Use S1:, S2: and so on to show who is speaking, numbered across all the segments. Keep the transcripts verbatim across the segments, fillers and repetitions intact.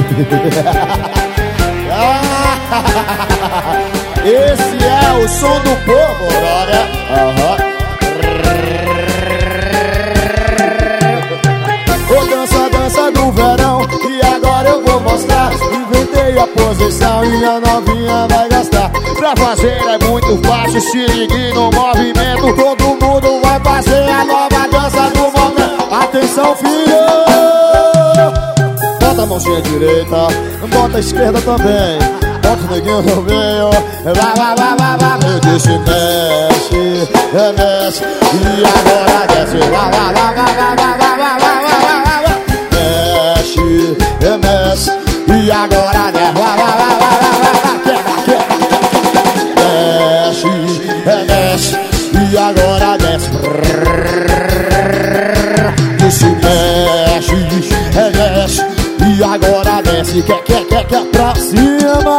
S1: Esse é o som do povo, brother. Aham. Ô, dança, dança do verão, e agora eu vou mostrar. Inventei a posição e a novinha vai gastar. Pra fazer é muito fácil, se ligue no movimento. Todo mundo vai fazer a nova dança do momento. Atenção, filho! Bota a mãozinha direita, bota a esquerda também. Bota o neguinho no meio. Vai, vai, vai, vai, vai. Eu disse mexe, mexe. E agora desce. Vai, vai, vai, vai, vai, vai, vai, vai, vai, vai, vai. Mexe, mexe. E agora desce. Vai, vai, vai, vai, vai, vai, vai. Mexe, mexe. E agora desce. Disse mexe, mexe. E agora desce, quer, quer, quer, quer pra cima.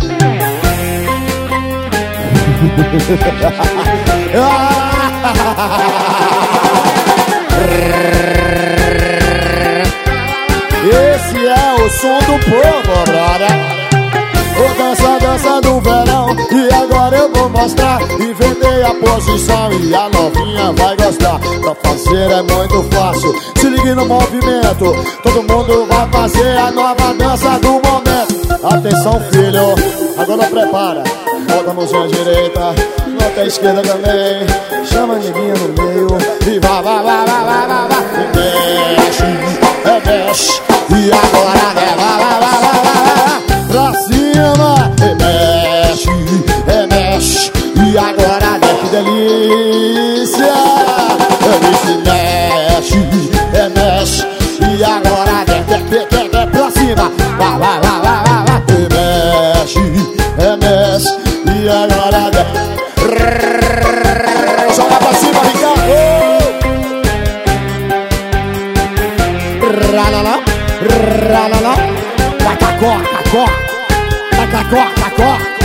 S1: Esse é o som do povo, brother. Ô, dança, dança do verão, e agora eu vou mostrar. Inventei a posição e a novinha vai gostar. Pra fazer é muito fácil, se ligue no movimento. Todo mundo vai fazer a nova dança do momento. Atenção, filho, agora prepara. Bota a mãozinha direita, bota a esquerda também. Chama a neguinha no meio. E vai, vai, vai, vai, vai, vai, vai. E mexe, é mexe. E agora é vai, vai, vai, vai, vai, vai. Pra cima, e mexe, é mexe. E agora é que delícia. Eu disse mexe, é mexe. E agora é que, que, que, que, pra cima. Vai, vai, vai, vai, vai, vai. E mexe, é mexe. E agora é. Joga pra cima, Ricardo. Ralala, ralala. Cacó, cacó, cacó, cacó.